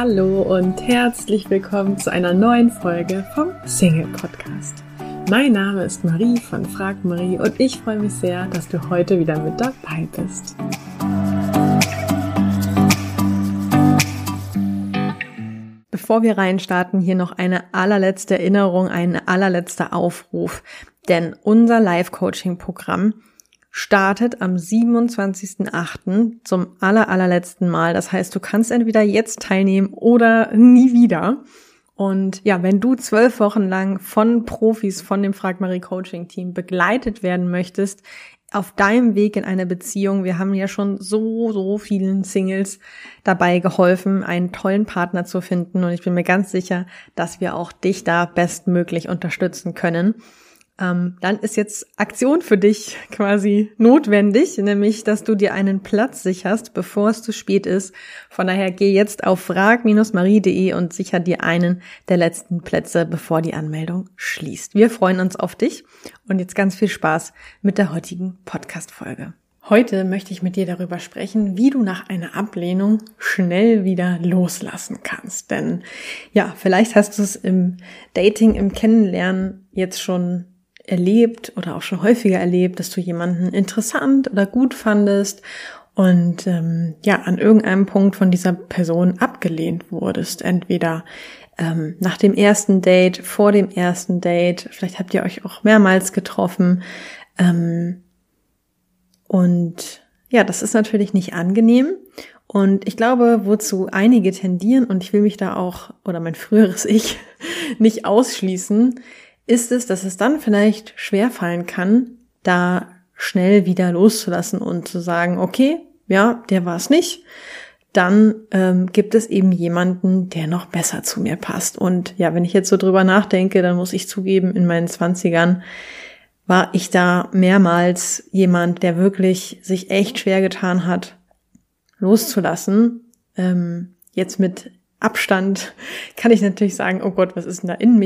Hallo und herzlich willkommen zu einer neuen Folge vom Single Podcast. Mein Name ist Marie von Frag Marie und ich freue mich sehr, dass du heute wieder mit dabei bist. Bevor wir reinstarten, hier noch eine allerletzte Erinnerung, ein allerletzter Aufruf, denn unser Live-Coaching-Programm startet am 27.08. zum allerletzten Mal. Das heißt, du kannst entweder jetzt teilnehmen oder nie wieder. Und ja, wenn du 12 Wochen lang von Profis, von dem Frag Marie Coaching Team begleitet werden möchtest, auf deinem Weg in eine Beziehung, wir haben ja schon so vielen Singles dabei geholfen, einen tollen Partner zu finden. Und ich bin mir ganz sicher, dass wir auch dich da bestmöglich unterstützen können. Dann ist jetzt Aktion für dich quasi notwendig, nämlich, dass du dir einen Platz sicherst, bevor es zu spät ist. Von daher geh jetzt auf frag-marie.de und sicher dir einen der letzten Plätze, bevor die Anmeldung schließt. Wir freuen uns auf dich und jetzt ganz viel Spaß mit der heutigen Podcast-Folge. Heute möchte ich mit dir darüber sprechen, wie du nach einer Ablehnung schnell wieder loslassen kannst. Denn ja, vielleicht hast du es im Dating, im Kennenlernen jetzt schon erlebt oder auch schon häufiger erlebt, dass du jemanden interessant oder gut fandest und an irgendeinem Punkt von dieser Person abgelehnt wurdest. Entweder nach dem ersten Date, vor dem ersten Date, vielleicht habt ihr euch auch mehrmals getroffen. Und ja, das ist natürlich nicht angenehm. Und ich glaube, wozu einige tendieren, und ich will mich da auch, oder mein früheres Ich, nicht ausschließen, ist es, dass es dann vielleicht schwerfallen kann, da schnell wieder loszulassen und zu sagen, okay, ja, der war es nicht. Dann gibt es eben jemanden, der noch besser zu mir passt. Und ja, wenn ich jetzt so drüber nachdenke, dann muss ich zugeben, in meinen 20ern war ich da mehrmals jemand, der wirklich sich echt schwer getan hat, loszulassen. Jetzt mit Abstand kann ich natürlich sagen, oh Gott, was ist denn da in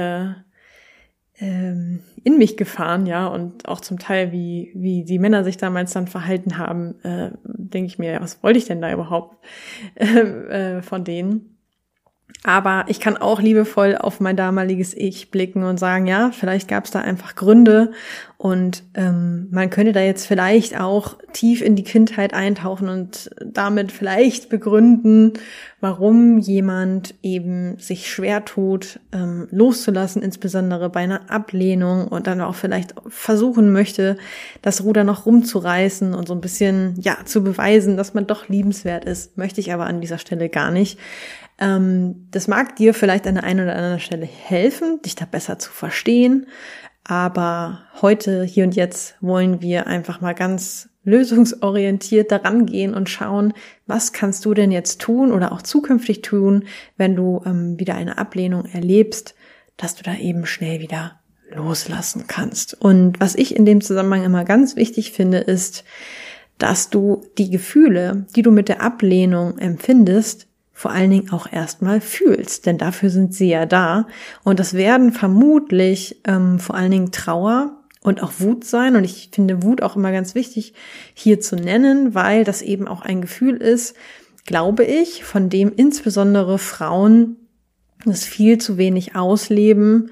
mich gefahren, ja, und auch zum Teil, wie die Männer sich damals dann verhalten haben, denke ich mir, was wollte ich denn da überhaupt von denen? Aber ich kann auch liebevoll auf mein damaliges Ich blicken und sagen, ja, vielleicht gab es da einfach Gründe und man könnte da jetzt vielleicht auch tief in die Kindheit eintauchen und damit vielleicht begründen, warum jemand eben sich schwer tut, loszulassen, insbesondere bei einer Ablehnung und dann auch vielleicht versuchen möchte, das Ruder noch rumzureißen und so ein bisschen, ja, zu beweisen, dass man doch liebenswert ist. Möchte ich aber an dieser Stelle gar nicht. Das mag dir vielleicht an der einen oder anderen Stelle helfen, dich da besser zu verstehen, aber heute, hier und jetzt wollen wir einfach mal ganz lösungsorientiert daran gehen und schauen, was kannst du denn jetzt tun oder auch zukünftig tun, wenn du wieder eine Ablehnung erlebst, dass du da eben schnell wieder loslassen kannst. Und was ich in dem Zusammenhang immer ganz wichtig finde, ist, dass du die Gefühle, die du mit der Ablehnung empfindest, vor allen Dingen auch erstmal fühlst, denn dafür sind sie ja da. Und das werden vermutlich vor allen Dingen Trauer und auch Wut sein. Und ich finde Wut auch immer ganz wichtig hier zu nennen, weil das eben auch ein Gefühl ist, glaube ich, von dem insbesondere Frauen das viel zu wenig ausleben.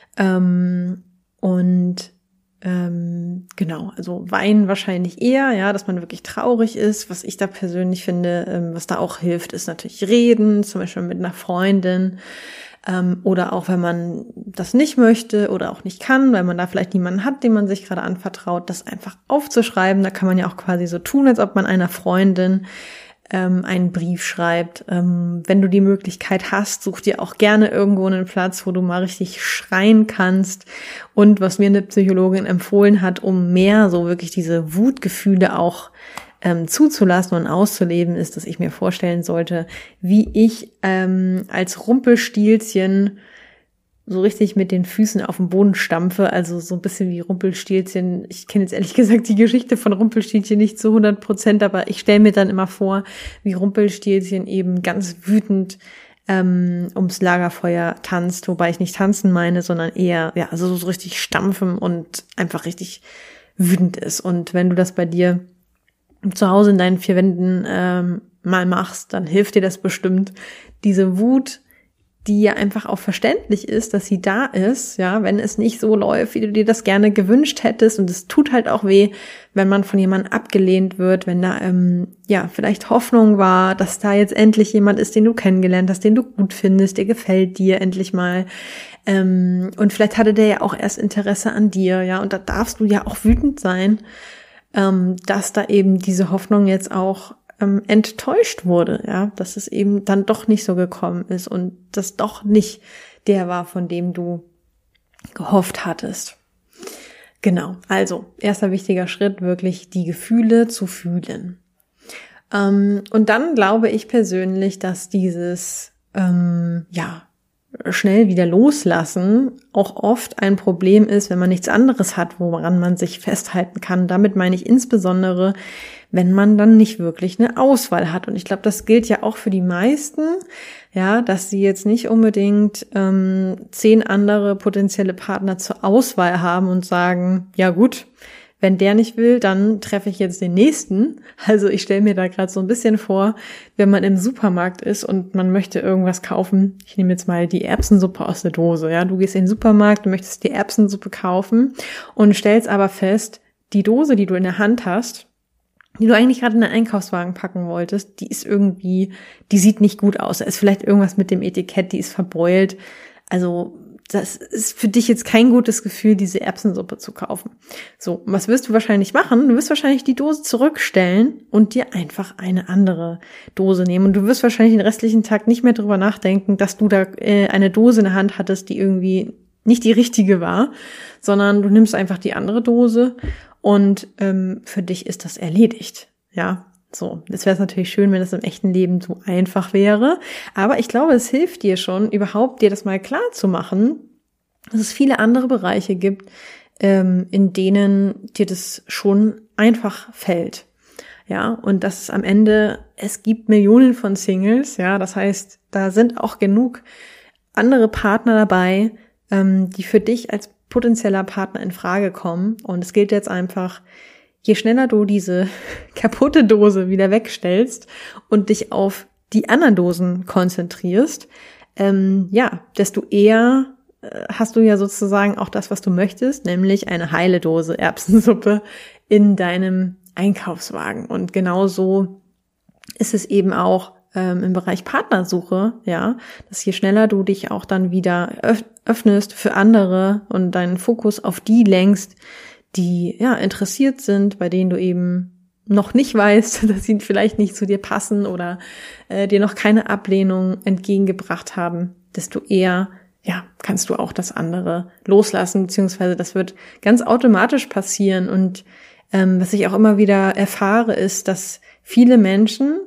Genau, also weinen wahrscheinlich eher, ja, dass man wirklich traurig ist. Was ich da persönlich finde, was da auch hilft, ist natürlich reden, zum Beispiel mit einer Freundin, oder auch wenn man das nicht möchte oder auch nicht kann, weil man da vielleicht niemanden hat, dem man sich gerade anvertraut, das einfach aufzuschreiben. Da kann man ja auch quasi so tun, als ob man einer Freundin einen Brief schreibt. Wenn du die Möglichkeit hast, such dir auch gerne irgendwo einen Platz, wo du mal richtig schreien kannst. Und was mir eine Psychologin empfohlen hat, um mehr so wirklich diese Wutgefühle auch zuzulassen und auszuleben, ist, dass ich mir vorstellen sollte, wie ich als Rumpelstilzchen so richtig mit den Füßen auf den Boden stampfe, also so ein bisschen wie Rumpelstilzchen. Ich kenne jetzt ehrlich gesagt die Geschichte von Rumpelstilzchen nicht zu 100%, aber ich stelle mir dann immer vor, wie Rumpelstilzchen eben ganz wütend ums Lagerfeuer tanzt, wobei ich nicht tanzen meine, sondern eher, ja, also so richtig stampfen und einfach richtig wütend ist. Und wenn du das bei dir zu Hause in deinen vier Wänden mal machst, dann hilft dir das bestimmt. Diese Wut, die ja einfach auch verständlich ist, dass sie da ist, ja, wenn es nicht so läuft, wie du dir das gerne gewünscht hättest. Und es tut halt auch weh, wenn man von jemandem abgelehnt wird, wenn da vielleicht Hoffnung war, dass da jetzt endlich jemand ist, den du kennengelernt hast, den du gut findest, der gefällt dir endlich mal. Und vielleicht hatte der ja auch erst Interesse an dir, ja, und da darfst du ja auch wütend sein, dass da eben diese Hoffnung jetzt auch enttäuscht wurde, ja, dass es eben dann doch nicht so gekommen ist und das doch nicht der war, von dem du gehofft hattest. Genau, also erster wichtiger Schritt, wirklich die Gefühle zu fühlen. Und dann glaube ich persönlich, dass dieses schnell wieder loslassen auch oft ein Problem ist, wenn man nichts anderes hat, woran man sich festhalten kann. Damit meine ich insbesondere, wenn man dann nicht wirklich eine Auswahl hat. Und ich glaube, das gilt ja auch für die meisten, ja, dass sie jetzt nicht unbedingt 10 andere potenzielle Partner zur Auswahl haben und sagen, ja gut, wenn der nicht will, dann treffe ich jetzt den nächsten. Also ich stelle mir da gerade so ein bisschen vor, wenn man im Supermarkt ist und man möchte irgendwas kaufen. Ich nehme jetzt mal die Erbsensuppe aus der Dose. Ja, du gehst in den Supermarkt, du möchtest die Erbsensuppe kaufen und stellst aber fest, die Dose, die du in der Hand hast, die du eigentlich gerade in den Einkaufswagen packen wolltest, die sieht nicht gut aus. Da ist vielleicht irgendwas mit dem Etikett, die ist verbeult. Also das ist für dich jetzt kein gutes Gefühl, diese Erbsensuppe zu kaufen. So, was wirst du wahrscheinlich machen? Du wirst wahrscheinlich die Dose zurückstellen und dir einfach eine andere Dose nehmen. Und du wirst wahrscheinlich den restlichen Tag nicht mehr drüber nachdenken, dass du da eine Dose in der Hand hattest, die irgendwie nicht die richtige war, sondern du nimmst einfach die andere Dose und für dich ist das erledigt. Ja, so. Jetzt wäre es natürlich schön, wenn es im echten Leben so einfach wäre. Aber ich glaube, es hilft dir schon, überhaupt dir das mal klar zu machen, dass es viele andere Bereiche gibt, in denen dir das schon einfach fällt. Ja, und dass es am Ende, es gibt Millionen von Singles, ja, das heißt, da sind auch genug andere Partner dabei, die für dich als potenzieller Partner in Frage kommen. Und es gilt jetzt einfach, je schneller du diese kaputte Dose wieder wegstellst und dich auf die anderen Dosen konzentrierst, desto eher hast du ja sozusagen auch das, was du möchtest, nämlich eine heile Dose Erbsensuppe in deinem Einkaufswagen. Und genauso ist es eben auch im Bereich Partnersuche, ja, dass je schneller du dich auch dann wieder öffnest für andere und deinen Fokus auf die lenkst, die ja interessiert sind, bei denen du eben noch nicht weißt, dass sie vielleicht nicht zu dir passen oder dir noch keine Ablehnung entgegengebracht haben, desto eher kannst du auch das andere loslassen, beziehungsweise das wird ganz automatisch passieren. Und was ich auch immer wieder erfahre, ist, dass viele Menschen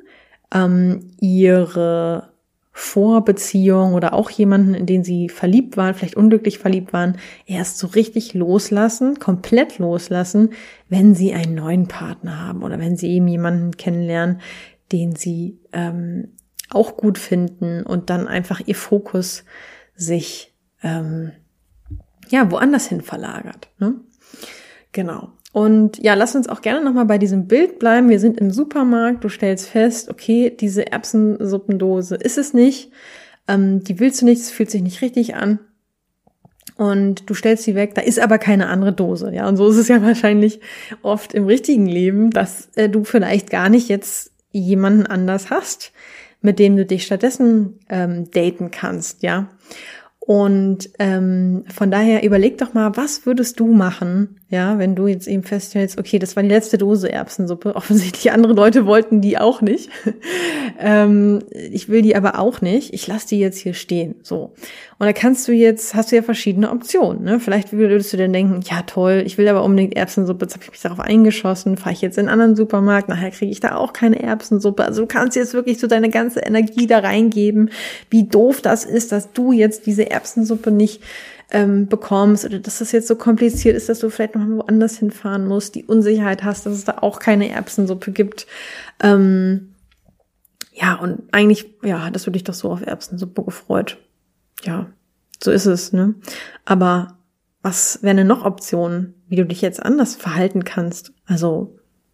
ihre Vorbeziehung oder auch jemanden, in den sie verliebt waren, vielleicht unglücklich verliebt waren, erst so richtig loslassen, komplett loslassen, wenn sie einen neuen Partner haben oder wenn sie eben jemanden kennenlernen, den sie auch gut finden und dann einfach ihr Fokus sich woanders hin verlagert. Ne? Genau. Und ja, lass uns auch gerne nochmal bei diesem Bild bleiben. Wir sind im Supermarkt, du stellst fest, okay, diese Erbsensuppendose ist es nicht, die willst du nicht, es fühlt sich nicht richtig an und du stellst sie weg, da ist aber keine andere Dose. Ja, und so ist es ja wahrscheinlich oft im richtigen Leben, dass du vielleicht gar nicht jetzt jemanden anders hast, mit dem du dich stattdessen daten kannst, ja. Und von daher überleg doch mal, was würdest du machen, ja, wenn du jetzt eben feststellst, okay, das war die letzte Dose Erbsensuppe, offensichtlich andere Leute wollten die auch nicht, ich will die aber auch nicht, ich lasse die jetzt hier stehen, so. Und da hast du ja verschiedene Optionen, ne? Vielleicht würdest du dann denken, ja toll, ich will aber unbedingt Erbsensuppe, jetzt habe ich mich darauf eingeschossen, fahre ich jetzt in einen anderen Supermarkt, nachher kriege ich da auch keine Erbsensuppe. Also du kannst jetzt wirklich so deine ganze Energie da reingeben, wie doof das ist, dass du jetzt diese Erbsensuppe nicht bekommst oder dass das jetzt so kompliziert ist, dass du vielleicht noch woanders hinfahren musst, die Unsicherheit hast, dass es da auch keine Erbsensuppe gibt. Und eigentlich, hattest du dich doch so auf Erbsensuppe gefreut. Ja, so ist es, ne? Aber was wäre denn noch Optionen, wie du dich jetzt anders verhalten kannst? Also,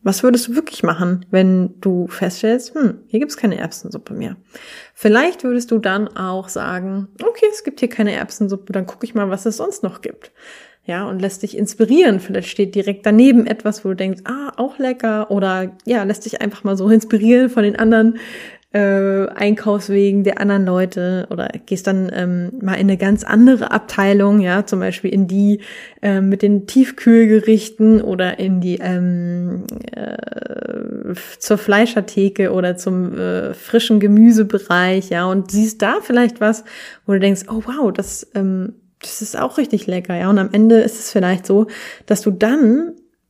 Was würdest du wirklich machen, wenn du feststellst, hier gibt's keine Erbsensuppe mehr? Vielleicht würdest du dann auch sagen, okay, es gibt hier keine Erbsensuppe, dann gucke ich mal, was es sonst noch gibt. Ja, und lässt dich inspirieren. Vielleicht steht direkt daneben etwas, wo du denkst, auch lecker. Oder ja, lässt dich einfach mal so inspirieren von den anderen Einkaufswegen der anderen Leute. Oder gehst dann mal in eine ganz andere Abteilung, ja, zum Beispiel in die mit den Tiefkühlgerichten oder in die zur Fleischertheke oder zum frischen Gemüsebereich, ja, und siehst da vielleicht was, wo du denkst, oh wow, das ist auch richtig lecker, ja. Und am Ende ist es vielleicht so, dass du dann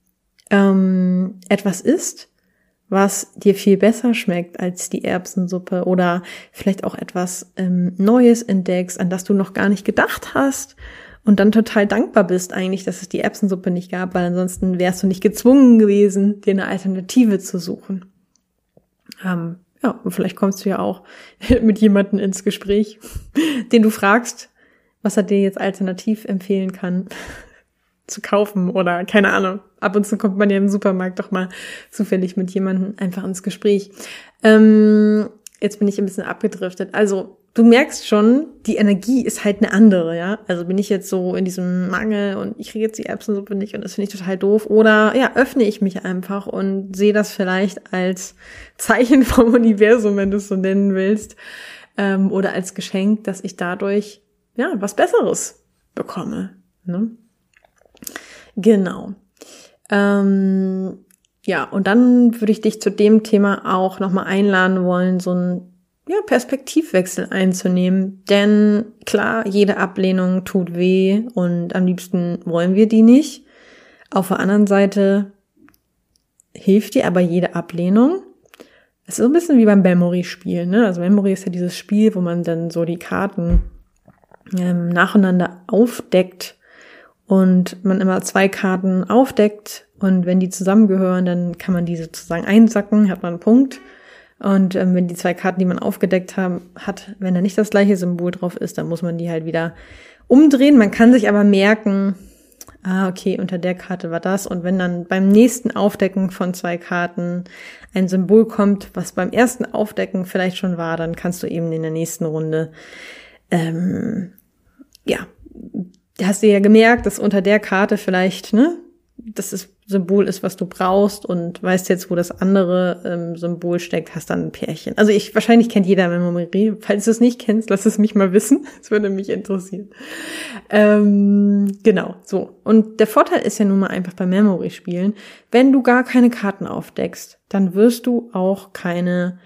etwas isst, was dir viel besser schmeckt als die Erbsensuppe oder vielleicht auch etwas Neues entdeckst, an das du noch gar nicht gedacht hast und dann total dankbar bist eigentlich, dass es die Erbsensuppe nicht gab, weil ansonsten wärst du nicht gezwungen gewesen, dir eine Alternative zu suchen. Und vielleicht kommst du ja auch mit jemandem ins Gespräch, den du fragst, was er dir jetzt alternativ empfehlen kann zu kaufen oder keine Ahnung. Ab und zu kommt man ja im Supermarkt doch mal zufällig mit jemandem einfach ins Gespräch. Jetzt bin ich ein bisschen abgedriftet. Also du merkst schon, die Energie ist halt eine andere, ja. Also bin ich jetzt so in diesem Mangel und ich kriege jetzt die Erbsensuppe nicht und das finde ich total doof. Oder ja, öffne ich mich einfach und sehe das vielleicht als Zeichen vom Universum, wenn du es so nennen willst, oder als Geschenk, dass ich dadurch ja was Besseres bekomme, ne? Genau. Ja, und dann würde ich dich zu dem Thema auch nochmal einladen wollen, so einen Perspektivwechsel einzunehmen. Denn klar, jede Ablehnung tut weh und am liebsten wollen wir die nicht. Auf der anderen Seite hilft dir aber jede Ablehnung. Es ist so ein bisschen wie beim Memory-Spiel, ne? Also Memory ist ja dieses Spiel, wo man dann so die Karten nacheinander aufdeckt und man immer 2 Karten aufdeckt und wenn die zusammengehören, dann kann man die sozusagen einsacken, hat man einen Punkt. Und wenn die 2 Karten, die man aufgedeckt hat, wenn da nicht das gleiche Symbol drauf ist, dann muss man die halt wieder umdrehen. Man kann sich aber merken, okay, unter der Karte war das. Und wenn dann beim nächsten Aufdecken von 2 Karten ein Symbol kommt, was beim ersten Aufdecken vielleicht schon war, dann kannst du eben in der nächsten Runde hast du ja gemerkt, dass unter der Karte vielleicht, ne, das Symbol ist, was du brauchst und weißt jetzt, wo das andere Symbol steckt, hast dann ein Pärchen. Also wahrscheinlich kennt jeder Memory. Falls du es nicht kennst, lass es mich mal wissen. Das würde mich interessieren. Genau, so. Und der Vorteil ist ja nun mal einfach beim Memory-Spielen, wenn du gar keine Karten aufdeckst, dann wirst du auch keine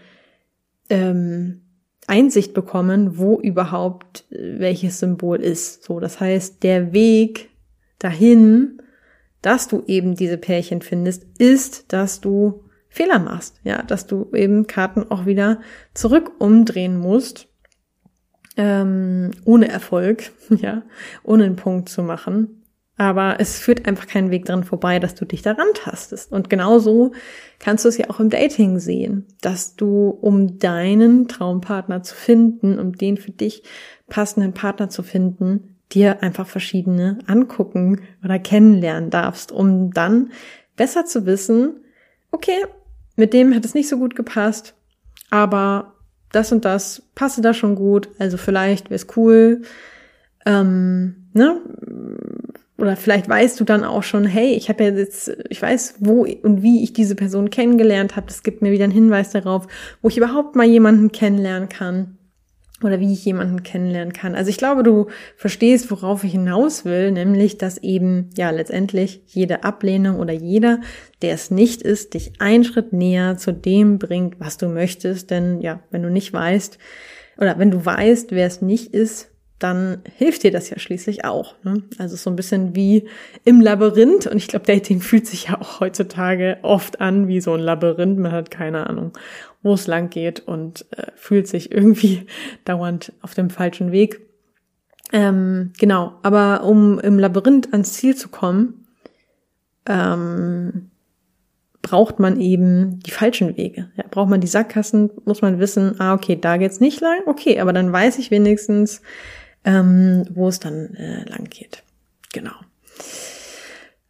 Einsicht bekommen, wo überhaupt welches Symbol ist. So, das heißt, der Weg dahin, dass du eben diese Pärchen findest, ist, dass du Fehler machst, ja, dass du eben Karten auch wieder zurück umdrehen musst, ohne Erfolg, ja, ohne einen Punkt zu machen. Aber es führt einfach keinen Weg dran vorbei, dass du dich daran tastest. Und genauso kannst du es ja auch im Dating sehen, dass du, um deinen Traumpartner zu finden, um den für dich passenden Partner zu finden, dir einfach verschiedene angucken oder kennenlernen darfst, um dann besser zu wissen, okay, mit dem hat es nicht so gut gepasst, aber das und das passe da schon gut, also vielleicht wäre es cool, ne? Oder vielleicht weißt du dann auch schon, hey, ich weiß, wo und wie ich diese Person kennengelernt habe. Das gibt mir wieder einen Hinweis darauf, wo ich überhaupt mal jemanden kennenlernen kann oder wie ich jemanden kennenlernen kann. Also ich glaube, du verstehst, worauf ich hinaus will, nämlich, dass eben ja letztendlich jede Ablehnung oder jeder, der es nicht ist, dich einen Schritt näher zu dem bringt, was du möchtest. Denn ja, wenn du nicht weißt oder wenn du weißt, wer es nicht ist, dann hilft dir das ja schließlich auch, ne? Also so ein bisschen wie im Labyrinth. Und ich glaube, Dating fühlt sich ja auch heutzutage oft an wie so ein Labyrinth. Man hat keine Ahnung, wo es lang geht und fühlt sich irgendwie dauernd auf dem falschen Weg. Genau, aber um im Labyrinth ans Ziel zu kommen, braucht man eben die falschen Wege. Ja, braucht man die Sackgassen, muss man wissen, okay, da geht's nicht lang, okay, aber dann weiß ich wenigstens, wo es dann lang geht. Genau.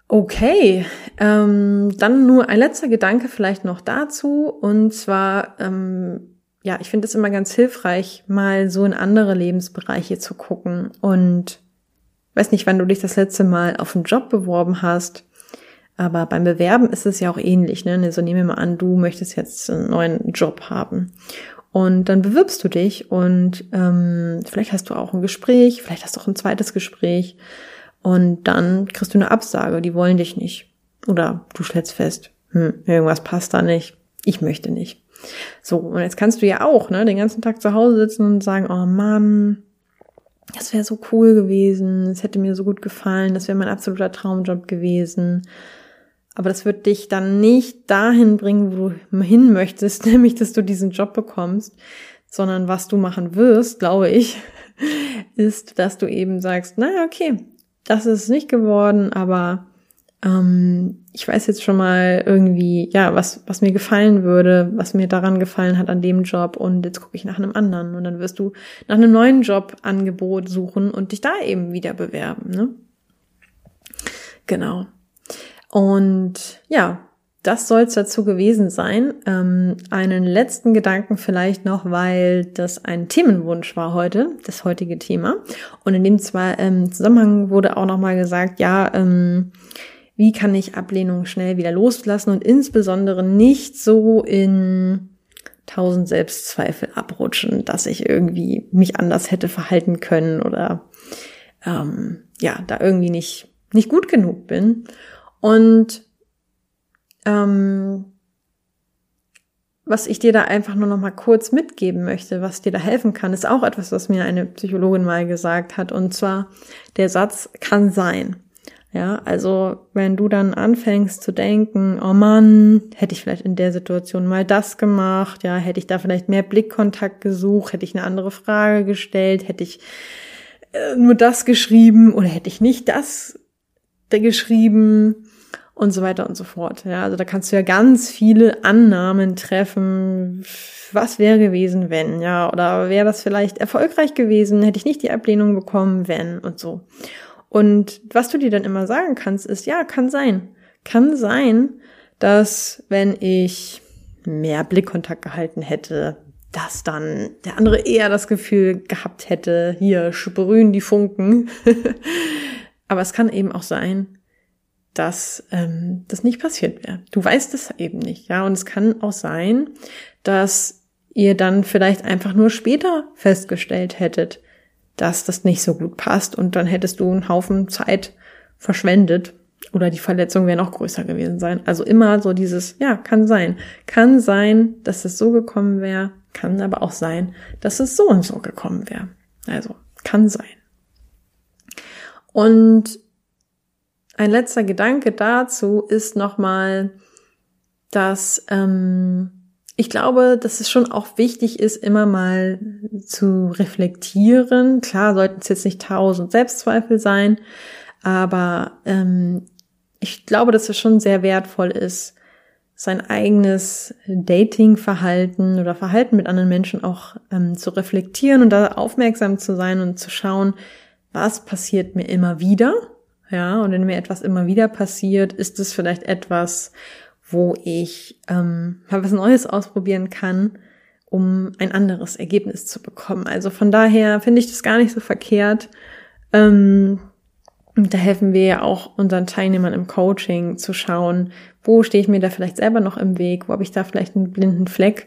Okay, dann nur ein letzter Gedanke vielleicht noch dazu. Und zwar, ich finde es immer ganz hilfreich, mal so in andere Lebensbereiche zu gucken. Und weiß nicht, wann du dich das letzte Mal auf einen Job beworben hast, aber beim Bewerben ist es ja auch ähnlich, ne? Also nehmen wir mal an, du möchtest jetzt einen neuen Job haben. Und dann bewirbst du dich und vielleicht hast du auch ein Gespräch, vielleicht hast du auch ein zweites Gespräch. Und dann kriegst du eine Absage, die wollen dich nicht. Oder du stellst fest, irgendwas passt da nicht, ich möchte nicht. So, und jetzt kannst du ja auch, ne, den ganzen Tag zu Hause sitzen und sagen, oh Mann, das wäre so cool gewesen, es hätte mir so gut gefallen, das wäre mein absoluter Traumjob gewesen. Aber das wird dich dann nicht dahin bringen, wo du hin möchtest, nämlich, dass du diesen Job bekommst, sondern was du machen wirst, glaube ich, ist, dass du eben sagst, naja, okay, das ist nicht geworden, aber ich weiß jetzt schon mal irgendwie, ja, was mir gefallen würde, was mir daran gefallen hat an dem Job und jetzt gucke ich nach einem anderen und dann wirst du nach einem neuen Jobangebot suchen und dich da eben wieder bewerben, ne? Genau. Und ja, das soll es dazu gewesen sein. Einen letzten Gedanken vielleicht noch, weil das ein Themenwunsch war heute, das heutige Thema. Und in dem Zusammenhang wurde auch nochmal gesagt, ja, wie kann ich Ablehnung schnell wieder loslassen und insbesondere nicht so in 1000 Selbstzweifel abrutschen, dass ich irgendwie mich anders hätte verhalten können oder da irgendwie nicht gut genug bin. Und was ich dir da einfach nur noch mal kurz mitgeben möchte, was dir da helfen kann, ist auch etwas, was mir eine Psychologin mal gesagt hat. Und zwar der Satz kann sein. Ja, also wenn du dann anfängst zu denken, oh Mann, hätte ich vielleicht in der Situation mal das gemacht, ja, hätte ich da vielleicht mehr Blickkontakt gesucht, hätte ich eine andere Frage gestellt, hätte ich nur das geschrieben oder hätte ich nicht das geschrieben und so weiter und so fort. Ja, also da kannst du ja ganz viele Annahmen treffen. Was wäre gewesen, wenn? Ja, oder wäre das vielleicht erfolgreich gewesen? Hätte ich nicht die Ablehnung bekommen, wenn und so. Und was du dir dann immer sagen kannst, ist, ja, kann sein. Kann sein, dass wenn ich mehr Blickkontakt gehalten hätte, dass dann der andere eher das Gefühl gehabt hätte, hier sprühen die Funken. Aber es kann eben auch sein, dass das nicht passiert wäre. Du weißt es eben nicht, ja. Und es kann auch sein, dass ihr dann vielleicht einfach nur später festgestellt hättet, dass das nicht so gut passt und dann hättest du einen Haufen Zeit verschwendet oder die Verletzung wäre noch größer gewesen sein. Also immer so dieses, ja, kann sein. Kann sein, dass es so gekommen wäre, kann aber auch sein, dass es so und so gekommen wäre. Also, kann sein. Und ein letzter Gedanke dazu ist nochmal, dass ich glaube, dass es schon auch wichtig ist, immer mal zu reflektieren. Klar, sollten es jetzt nicht 1000 Selbstzweifel sein, aber ich glaube, dass es schon sehr wertvoll ist, sein eigenes Dating-Verhalten oder Verhalten mit anderen Menschen auch zu reflektieren und da aufmerksam zu sein und zu schauen, was passiert mir immer wieder. Ja, und wenn mir etwas immer wieder passiert, ist es vielleicht etwas, wo ich mal was Neues ausprobieren kann, um ein anderes Ergebnis zu bekommen. Also von daher finde ich das gar nicht so verkehrt. Und da helfen wir ja auch unseren Teilnehmern im Coaching zu schauen, wo stehe ich mir da vielleicht selber noch im Weg, wo habe ich da vielleicht einen blinden Fleck.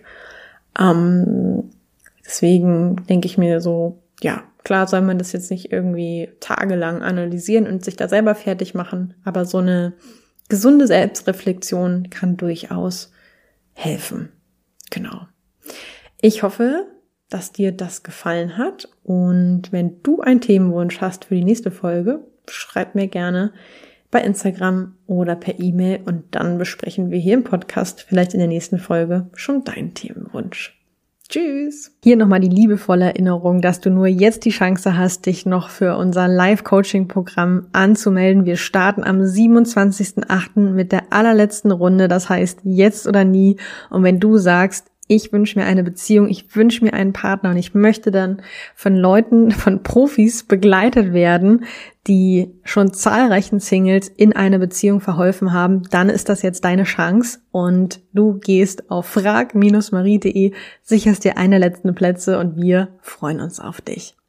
Deswegen denke ich mir so, ja, klar soll man das jetzt nicht irgendwie tagelang analysieren und sich da selber fertig machen, aber so eine gesunde Selbstreflexion kann durchaus helfen. Genau. Ich hoffe, dass dir das gefallen hat und wenn du einen Themenwunsch hast für die nächste Folge, schreib mir gerne bei Instagram oder per E-Mail und dann besprechen wir hier im Podcast vielleicht in der nächsten Folge schon deinen Themenwunsch. Tschüss! Hier nochmal die liebevolle Erinnerung, dass du nur jetzt die Chance hast, dich noch für unser Live-Coaching-Programm anzumelden. Wir starten am 27.08. mit der allerletzten Runde, das heißt jetzt oder nie. Und wenn du sagst, ich wünsche mir eine Beziehung, ich wünsche mir einen Partner und ich möchte dann von Leuten, von Profis begleitet werden, die schon zahlreichen Singles in eine Beziehung verholfen haben, dann ist das jetzt deine Chance und du gehst auf frag-marie.de, sicherst dir eine letzte Plätze und wir freuen uns auf dich.